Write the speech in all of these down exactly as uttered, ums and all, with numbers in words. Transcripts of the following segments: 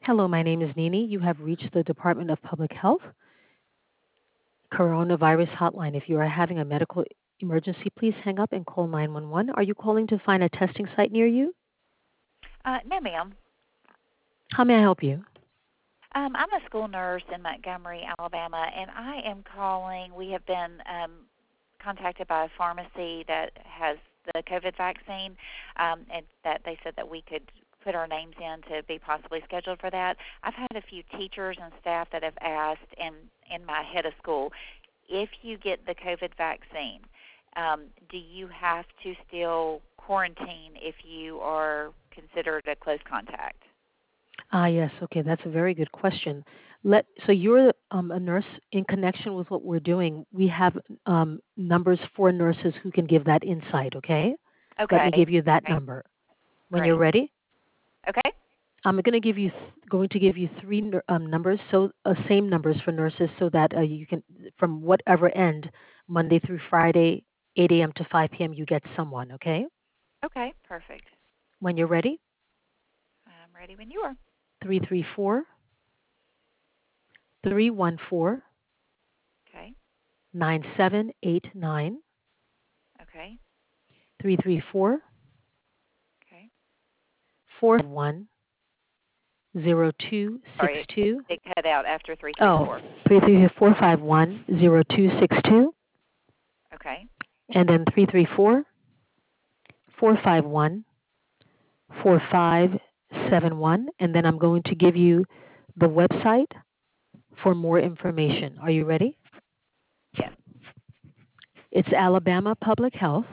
Hello, my name is Nini. You have reached the Department of Public Health Coronavirus Hotline. If you are having a medical emergency, please hang up and call nine one one. Are you calling to find a testing site near you? Uh, no, ma'am. How may I help you? Um, I'm a school nurse in Montgomery, Alabama, and I am calling. We have been um, contacted by a pharmacy that has the COVID vaccine, um, and that they said that we could put our names in to be possibly scheduled for that. I've had a few teachers and staff that have asked, and in my head of school, if you get the COVID vaccine, um, do you have to still quarantine if you are considered a close contact? Ah, yes. Okay, that's a very good question. Let so you're um, a nurse in connection with what we're doing. We have um, numbers for nurses who can give that insight. Okay, let Okay. me give you that Okay. number when you're Great. ready. Okay. I'm going to give you going to give you three um, numbers, so uh, same numbers for nurses, so that uh, you can from whatever end, Monday through Friday, eight a m to five p m. You get someone. Okay, Okay. Perfect. when you're ready, I'm ready when you are. three three four, three one four, Okay. nine seven eight nine, Okay. three three four, Okay. four one, zero two six Sorry, it, two. it cut out after three three Oh, four. three three four five one zero two six two, Okay. and then three three four, four five one, four five seven one, and then I'm going to give you the website for more information. Are you ready? Yes. It's Alabama Public Health,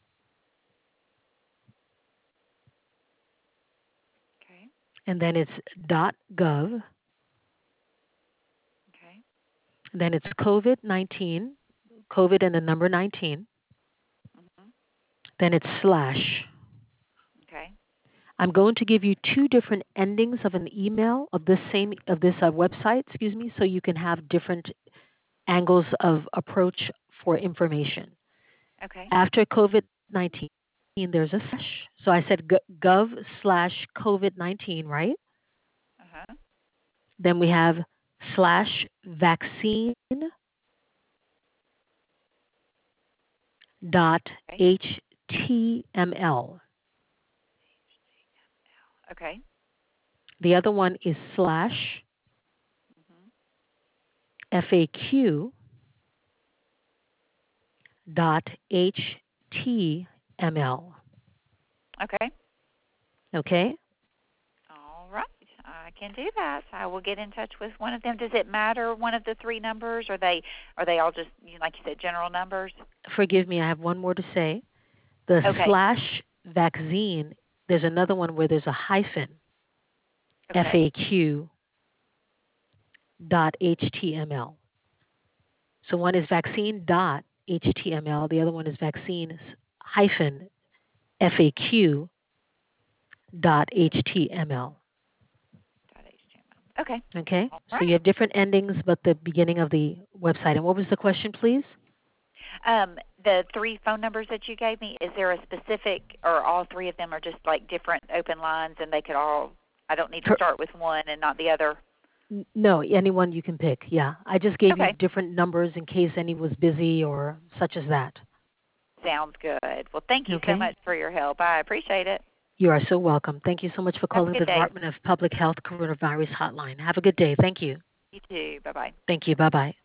Okay. and then it's .gov, Okay. then it's COVID nineteen, COVID and the number nineteen, Mhm. then it's slash. Okay. I'm going to give you two different endings of an email of this same of this uh, website, excuse me, so you can have different angles of approach for information. Okay. After COVID nineteen, there's a slash. So I said gov slash COVID nineteen, right? Uh huh. Then we have slash vaccine dot Okay. html. Okay. The other one is slash Mhm. faq dot html. Okay. Okay? All right. I can do that. So I will get in touch with one of them. Does it matter one of the three numbers? Are they are they all just you know, like you said general numbers? Forgive me, I have one more to say. The Okay. slash vaccine, there's another one where there's a hyphen, Okay. faq dot html. So one is vaccine dot html, the other one is vaccine hyphen faq dot html. Dot H T M L. Okay. Okay? All So you right. have different endings, but the beginning of the website. And what was the question, please? Um, the three phone numbers that you gave me, is there a specific, or all three of them are just like different open lines, and they could all? I don't need to Per, start with one and not the other. no, anyone you can pick. Yeah. I just gave you Okay. different numbers in case any was busy or such as that. Sounds good. Well, thank you so Okay? much for your help. I appreciate it. You are so welcome. Thank you so much for Have a calling good the day. Department of Public Health Coronavirus Hotline. Have a good day. Thank you. You too. Bye bye. Thank you. Bye bye.